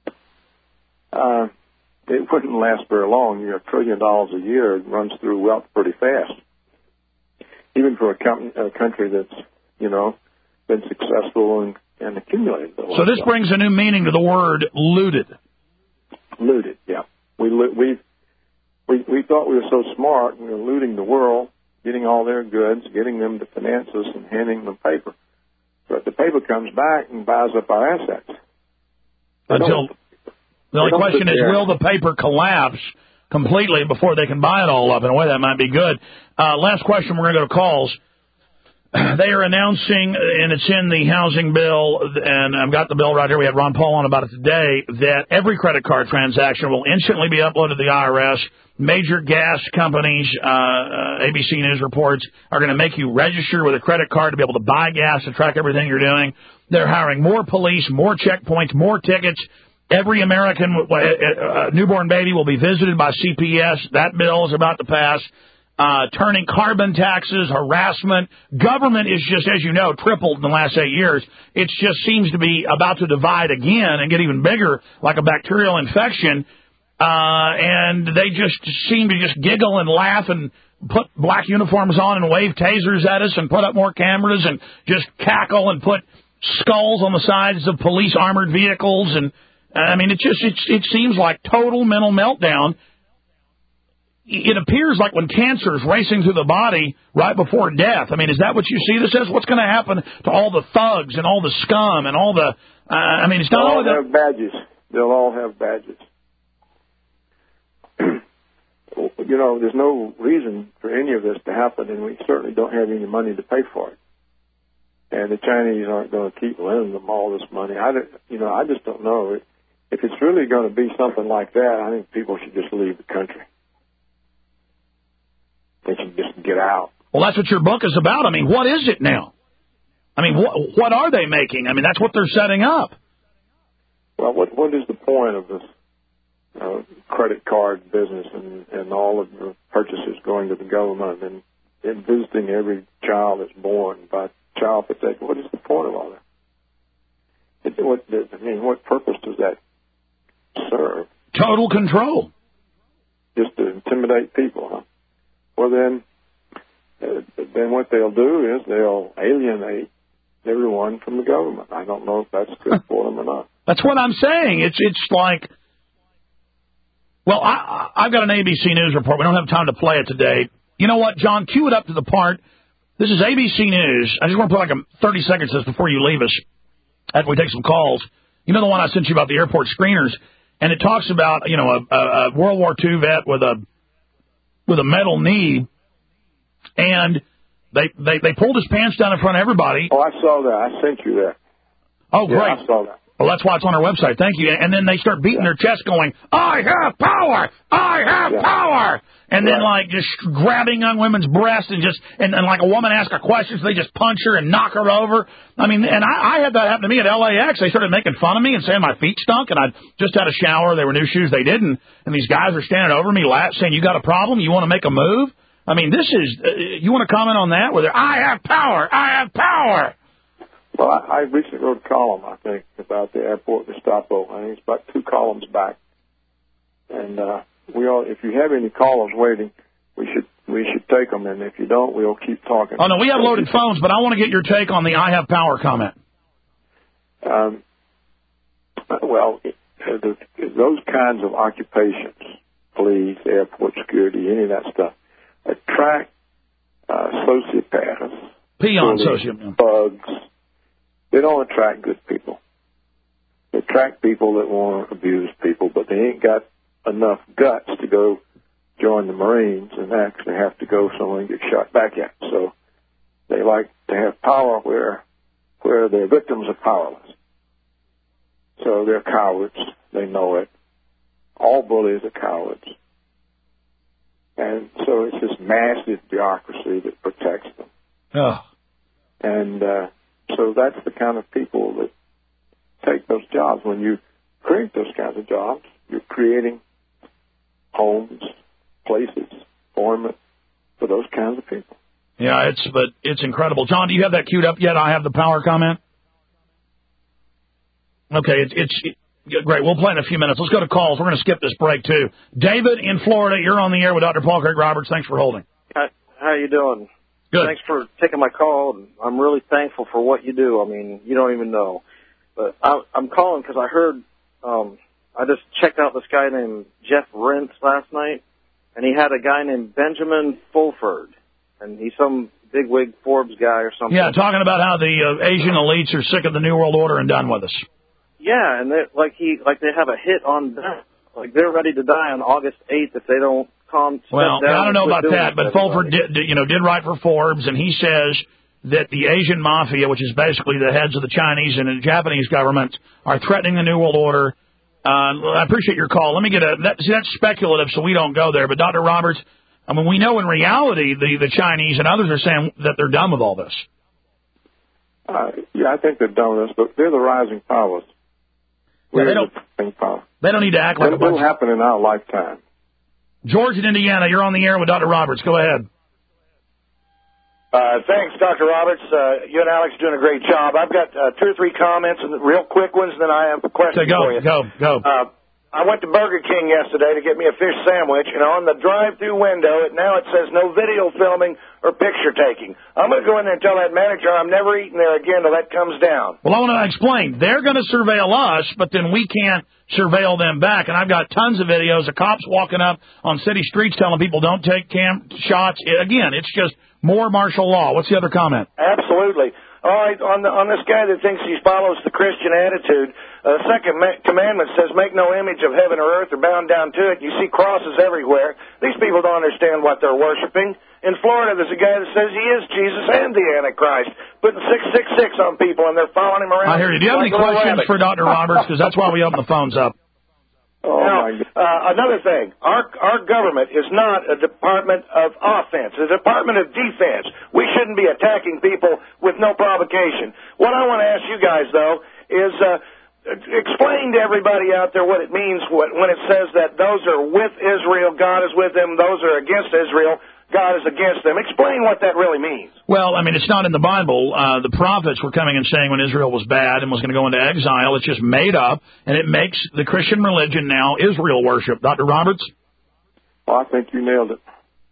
It wouldn't last very long. $1 trillion a year runs through wealth pretty fast, even for a country that's, you know, been successful and accumulated. So this brings a new meaning to the word looted. Looted, yeah. We thought we were so smart, we were looting the world, getting all their goods, getting them to finance us and handing them paper. But the paper comes back and buys up our assets. The only question is, will the paper collapse completely before they can buy it all up? In a way, that might be good. Last question, we're going to go to calls. They are announcing, and it's in the housing bill, and I've got the bill right here. We had Ron Paul on about it today, that every credit card transaction will instantly be uploaded to the IRS. Major gas companies, ABC News reports, are going to make you register with a credit card to be able to buy gas, to track everything you're doing. They're hiring more police, more checkpoints, more tickets. Every American newborn baby will be visited by CPS. That bill is about to pass. Turning carbon taxes, harassment. Government is just, as you know, tripled in the last 8 years. It just seems to be about to divide again and get even bigger, like a bacterial infection. And they just seem to just giggle and laugh and put black uniforms on and wave tasers at us and put up more cameras and just cackle and put skulls on the sides of police armored vehicles. And I mean, it seems like total mental meltdown. It appears like when cancer is racing through the body right before death. I mean, is that what you see this as? What's going to happen to all the thugs and all the scum and all the... I mean, it's not all They'll all have badges. They'll all have badges. You know, there's no reason for any of this to happen, and we certainly don't have any money to pay for it. And the Chinese aren't going to keep lending them all this money. I just don't know. If it's really going to be something like that, I think people should just leave the country. They should just get out. Well, that's what your book is about. I mean, what is it now? I mean, what are they making? I mean, that's what they're setting up. Well, what is the point of this credit card business and all of the purchases going to the government and visiting every child that's born by child protection? What is the point of all that? What purpose does that serve? Total control. Just to intimidate people, huh? Well, then what they'll do is they'll alienate everyone from the government. I don't know if that's good for them or not. That's what I'm saying. It's like, well, I've got an ABC News report. We don't have time to play it today. You know what, John? Cue it up to the part. This is ABC News. I just want to put like 30 seconds of this before you leave us, after we take some calls. You know the one I sent you about the airport screeners, and it talks about, you know, a World War II vet with a metal knee, and they pulled his pants down in front of everybody. Oh, I saw that. I sent you that. Oh, great. Yeah, I saw that. Well, that's why it's on our website. Thank you. And then they start beating their chest going, I have power! I have power! And then, like, just grabbing young women's breasts and just, and like a woman asks a question, so they just punch her and knock her over. I mean, and I had that happen to me at LAX. They started making fun of me and saying my feet stunk, and I just had a shower. They were new shoes. They didn't. And these guys are standing over me, saying, you got a problem? You want to make a move? I mean, this is, you want to comment on that? Where they're, I have power! I have power! Well, I recently wrote a column, I think, about the airport Gestapo. I think it's about 2 columns back. And if you have any callers waiting, we should take them. And if you don't, we'll keep talking. Oh, no, we have loaded phones, but I want to get your take on the I have power comment. Well, those kinds of occupations, police, airport security, any of that stuff, attract sociopaths, peon sociopaths, bugs. They don't attract good people. They attract people that want to abuse people, but they ain't got enough guts to go join the Marines and actually have to go somewhere and get shot back at. So they like to have power where their victims are powerless. So they're cowards. They know it. All bullies are cowards. And so it's this massive bureaucracy that protects them. Oh. And so that's the kind of people that take those jobs. When you create those kinds of jobs, you're creating homes, places, employment for those kinds of people. Yeah, it's incredible. John, do you have that queued up yet? I have the power comment. Okay, it's great. We'll play in a few minutes. Let's go to calls. We're going to skip this break, too. David in Florida, you're on the air with Dr. Paul Craig Roberts. Thanks for holding. How you doing? Good. Thanks for taking my call. I'm really thankful for what you do. I mean, you don't even know. But I'm calling because I heard, I just checked out this guy named Jeff Rentz last night, and he had a guy named Benjamin Fulford, and he's some bigwig Forbes guy or something. Yeah, talking about how the Asian elites are sick of the New World Order and done with us. Yeah, and they have a hit on them. Like they're ready to die on August 8th if they don't calm down. Well, I don't know about that, but Fulford did write for Forbes, and he says that the Asian mafia, which is basically the heads of the Chinese and the Japanese governments, are threatening the New World Order. I appreciate your call. Let me get that's speculative, so we don't go there. But Dr. Roberts, I mean, we know in reality the Chinese and others are saying that they're done with all this. Yeah, I think they're done with this, but they're the rising powers. Yeah, they don't need to act like a bunch. It'll happen in our lifetime. George in Indiana, you're on the air with Dr. Roberts. Go ahead. Thanks, Dr. Roberts. You and Alex are doing a great job. I've got 2 or 3 comments, and real quick ones, and then I have a question for you. Go. I went to Burger King yesterday to get me a fish sandwich, and on the drive-through window, now it says no video filming or picture taking. I'm going to go in there and tell that manager I'm never eating there again until that comes down. Well, I want to explain. They're going to surveil us, but then we can't surveil them back. And I've got tons of videos of cops walking up on city streets telling people don't take shots. Again, it's just more martial law. What's the other comment? Absolutely. All right, on this guy that thinks he follows the Christian attitude, the second commandment says, make no image of heaven or earth or bound down to it. You see crosses everywhere. These people don't understand what they're worshiping. In Florida, there's a guy that says he is Jesus and the Antichrist, putting 666 on people, and they're following him around. I hear you. Do you have any questions for Dr. Roberts? Because that's why we open the phones up. Another thing, our government is not a department of offense, it's a department of defense. We shouldn't be attacking people with no provocation. What I want to ask you guys, though, is explain to everybody out there what it means when it says that those are with Israel, God is with them, those are against Israel, God is against them. Explain what that really means. Well, I mean, it's not in the Bible. The prophets were coming and saying when Israel was bad and was going to go into exile. It's just made up, and it makes the Christian religion now Israel worship. Dr. Roberts? Well, I think you nailed it.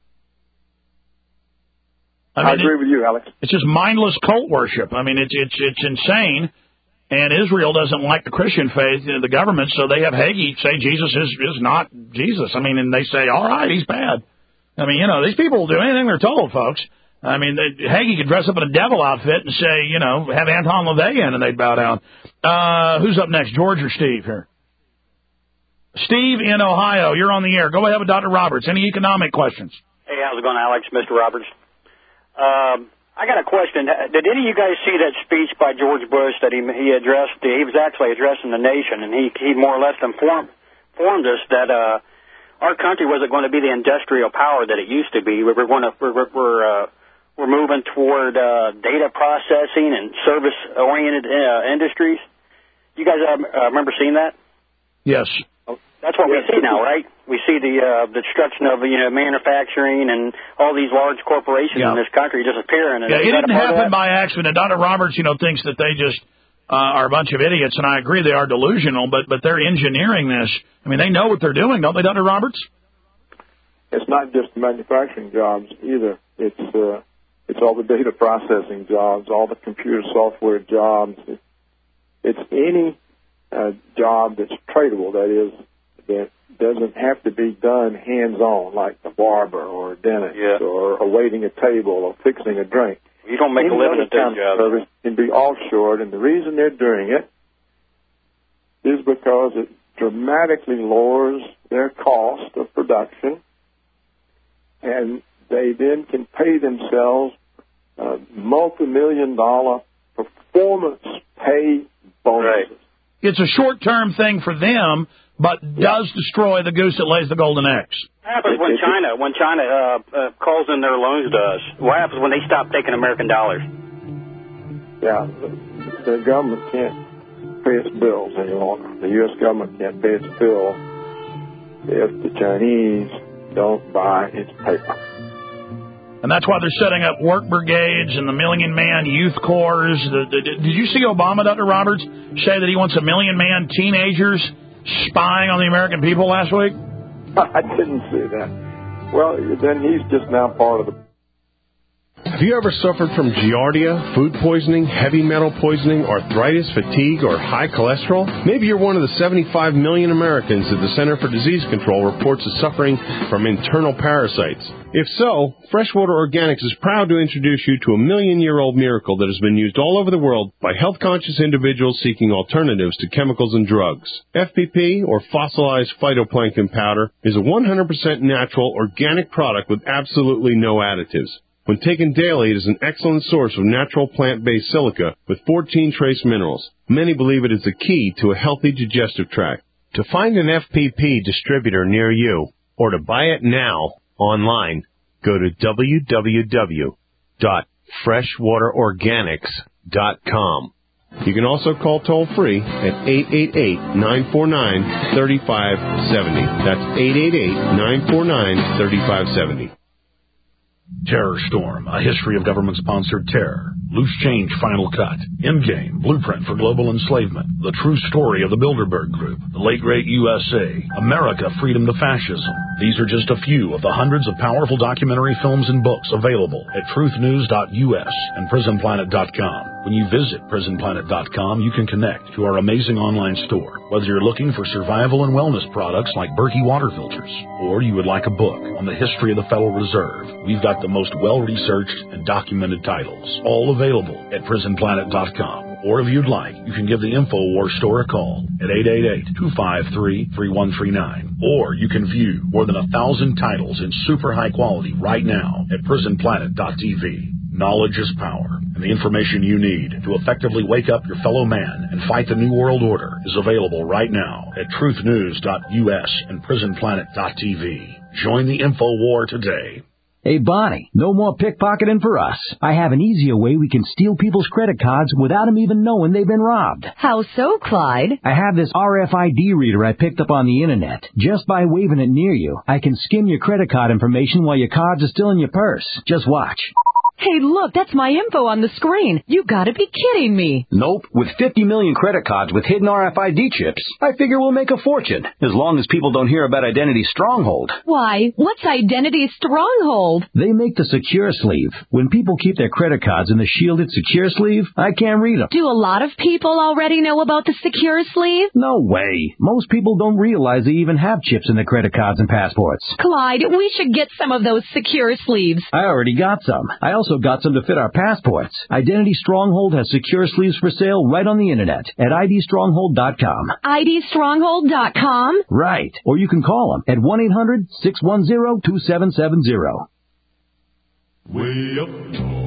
I agree with you, Alex. It's just mindless cult worship. I mean, it's insane. And Israel doesn't like the Christian faith, the government, so they have Hagee say Jesus is not Jesus. I mean, and they say, all right, he's bad. I mean, these people will do anything they're told, folks. I mean, Hagee could dress up in a devil outfit and say, have Anton LaVey in, and they'd bow down. Who's up next, George or Steve here? Steve in Ohio, you're on the air. Go ahead with Dr. Roberts. Any economic questions? Hey, how's it going, Alex? Mr. Roberts. I got a question. Did any of you guys see that speech by George Bush that he addressed? He was actually addressing the nation, and he more or less informed us that our country wasn't going to be the industrial power that it used to be. We're moving toward data processing and service-oriented industries. You guys remember seeing that? Yes. That's what we see now, right? We see the destruction of manufacturing and all these large corporations in this country disappearing. And it didn't happen by accident. Dr. Roberts, thinks that they just are a bunch of idiots, and I agree they are delusional, but they're engineering this. I mean, they know what they're doing, don't they, Dr. Roberts? It's not just manufacturing jobs either. It's all the data processing jobs, all the computer software jobs. It's any job that's tradable, that is, that doesn't have to be done hands-on, like a barber or a dentist or awaiting a table or fixing a drink. You don't make a living at those jobs. Service can be offshored, and the reason they're doing it is because it dramatically lowers their cost of production, and they then can pay themselves multi-million-dollar performance pay bonuses. Right. It's a short-term thing for them, but does destroy the goose that lays the golden eggs. What happens when China calls in their loans to us? What happens when they stop taking American dollars? Yeah, the government can't pay its bills any longer. The U.S. government can't pay its bills if the Chinese don't buy its paper. And that's why they're setting up work brigades and the million-man youth corps. Did you see Obama, Dr. Roberts, say that he wants 1 million-man teenagers spying on the American people last week? I didn't see that. Well, then he's just now part of the... Have you ever suffered from giardia, food poisoning, heavy metal poisoning, arthritis, fatigue, or high cholesterol? Maybe you're one of the 75 million Americans that the Center for Disease Control reports as suffering from internal parasites. If so, Freshwater Organics is proud to introduce you to a 1,000,000-year-old miracle that has been used all over the world by health-conscious individuals seeking alternatives to chemicals and drugs. FPP, or fossilized phytoplankton powder, is a 100% natural, organic product with absolutely no additives. When taken daily, it is an excellent source of natural plant-based silica with 14 trace minerals. Many believe it is the key to a healthy digestive tract. To find an FPP distributor near you, or to buy it now online, go to www.freshwaterorganics.com. You can also call toll-free at 888-949-3570. That's 888-949-3570. Terror Storm, a history of government-sponsored terror. Loose Change Final Cut. Endgame, Blueprint for Global Enslavement. The True Story of the Bilderberg Group. The Late Great USA. America, Freedom to Fascism. These are just a few of the hundreds of powerful documentary films and books available at truthnews.us and prisonplanet.com. When you visit prisonplanet.com, you can connect to our amazing online store. Whether you're looking for survival and wellness products like Berkey water filters, or you would like a book on the history of the Federal Reserve, we've got the most well-researched and documented titles, all available at prisonplanet.com. Or if you'd like, you can give the InfoWars store a call at 888-253-3139. Or you can view more than 1,000 titles in super high quality right now at prisonplanet.tv. Knowledge is power, and the information you need to effectively wake up your fellow man and fight the New World Order is available right now at truthnews.us and prisonplanet.tv. Join the InfoWar today. Hey, Bonnie, no more pickpocketing for us. I have an easier way we can steal people's credit cards without them even knowing they've been robbed. How so, Clyde? I have this RFID reader I picked up on the Internet. Just by waving it near you, I can skim your credit card information while your cards are still in your purse. Just watch. Hey, look, that's my info on the screen. You gotta be kidding me. Nope. With 50 million credit cards with hidden RFID chips, I figure we'll make a fortune, as long as people don't hear about Identity Stronghold. Why, what's Identity Stronghold? They make the secure sleeve. When people keep their credit cards in the shielded secure sleeve, I can't read them. Do a lot of people already know about the secure sleeve? No way. Most people don't realize they even have chips in their credit cards and passports. Clyde, we should get some of those secure sleeves. I already got some. I also got some to fit our passports. Identity Stronghold has secure sleeves for sale right on the Internet at idstronghold.com. idstronghold.com? Right. Or you can call them at 1-800-610-2770. Way up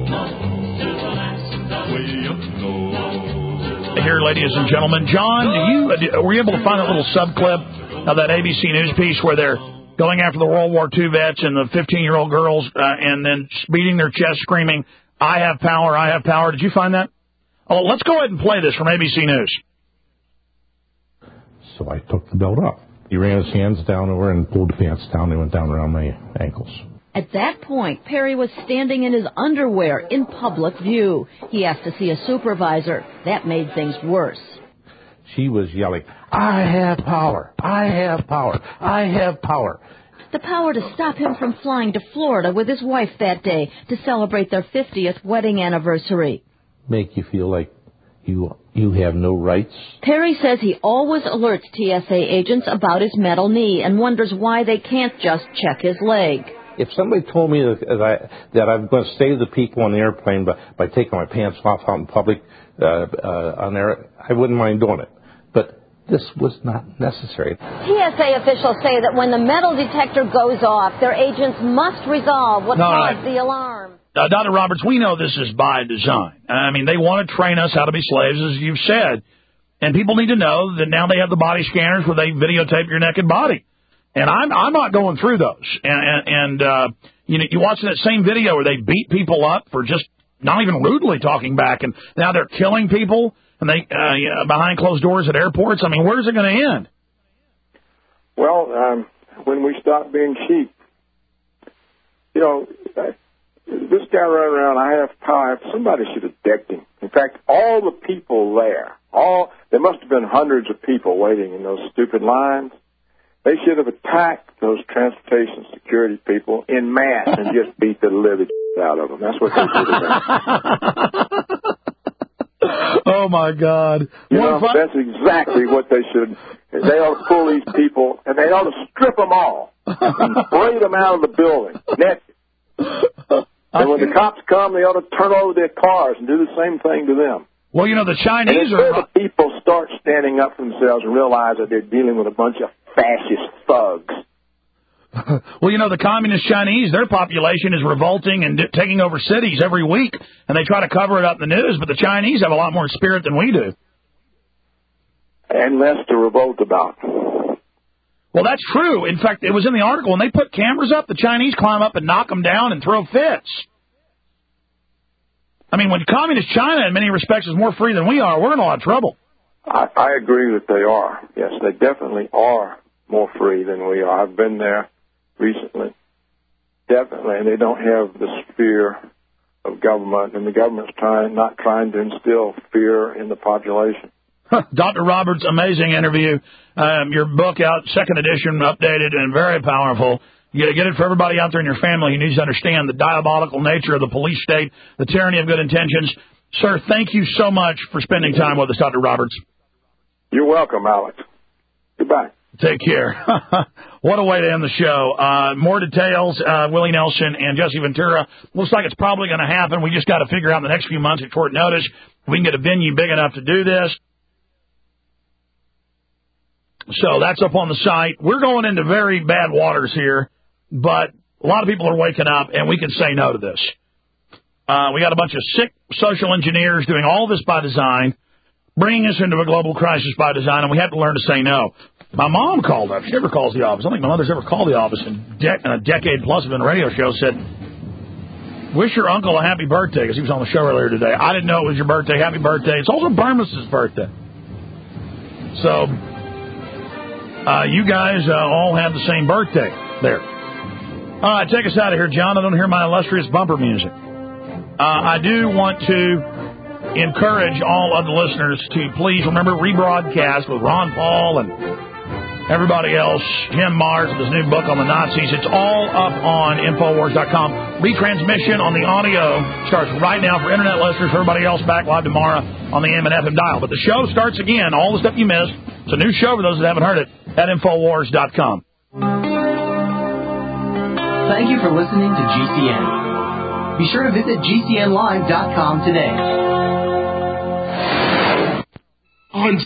Here, ladies and gentlemen, John, were you able to find a little sub-clip of that ABC News piece where they're going after the World War II vets and the 15-year-old girls and then beating their chest screaming, I have power, I have power. Did you find that? Oh, let's go ahead and play this from ABC News. So I took the belt off. He ran his hands down over and pulled the pants down. They went down around my ankles. At that point, Perry was standing in his underwear in public view. He asked to see a supervisor. That made things worse. She was yelling, "I have power! I have power! I have power!" The power to stop him from flying to Florida with his wife that day to celebrate their 50th wedding anniversary. Make you feel like you have no rights. Perry says he always alerts TSA agents about his metal knee and wonders why they can't just check his leg. If somebody told me that I'm going to save the people on the airplane by taking my pants off out in public on air, I wouldn't mind doing it. But this was not necessary. TSA officials say that when the metal detector goes off, their agents must resolve what caused the alarm. Dr. Roberts, we know this is by design. I mean, they want to train us how to be slaves, as you've said. And people need to know that now they have the body scanners where they videotape your naked body. And I'm not going through those. And you watch that same video where they beat people up for just not even rudely talking back, and now they're killing people and they behind closed doors at airports. I mean, where's it going to end? Well, when we stop being sheep, you know, this guy running around, I have power. Somebody should have decked him. In fact, all the people there, there must have been hundreds of people waiting in those stupid lines. They should have attacked those transportation security people en masse and just beat the living out of them. That's what they should have done. Oh, my God. That's exactly what they should. They ought to pull these people, and they ought to strip them all and braid them out of the building. And when the cops come, they ought to turn over their cars and do the same thing to them. Well, you know, the Chinese the people start standing up for themselves and realize that they're dealing with a bunch of fascist thugs. Well, you know, the communist Chinese, their population is revolting and taking over cities every week, and they try to cover it up in the news, but the Chinese have a lot more spirit than we do. And less to revolt about. Well, that's true. In fact, it was in the article. When they put cameras up, the Chinese climb up and knock them down and throw fits. I mean, when communist China, in many respects, is more free than we are, we're in a lot of trouble. I agree that they are. Yes, they definitely are more free than we are. I've been there recently. Definitely. And they don't have the fear of government, and the government's not trying to instill fear in the population. Dr. Roberts, amazing interview. Your book out, second edition, updated, and very powerful. You got to get it for everybody out there in your family who needs to understand the diabolical nature of the police state, the tyranny of good intentions. Sir, thank you so much for spending time with us, Dr. Roberts. You're welcome, Alex. Goodbye. Take care. What a way to end the show. More details, Willie Nelson and Jesse Ventura. Looks like it's probably going to happen. We just got to figure out in the next few months at short notice if we can get a venue big enough to do this. So that's up on the site. We're going into very bad waters here, but a lot of people are waking up, and we can say no to this. We got a bunch of sick social engineers doing all this by design, bringing us into a global crisis by design, and we have to learn to say no. My mom called up. She never calls the office. I don't think my mother's ever called the office in a decade plus of a radio show. Said, wish your uncle a happy birthday, because he was on the show earlier today. I didn't know it was your birthday. Happy birthday. It's also Burmes's birthday. So you guys all have the same birthday there. All right, take us out of here, John. I don't hear my illustrious bumper music. I do want to encourage all of the listeners to please remember rebroadcast with Ron Paul and everybody else, Jim Mars with his new book on the Nazis. It's all up on Infowars.com. Retransmission on the audio starts right now for Internet listeners, for everybody else back live tomorrow on the AM and FM dial. But the show starts again, all the stuff you missed. It's a new show for those that haven't heard it at Infowars.com. Thank you for listening to GCN. Be sure to visit GCNlive.com today.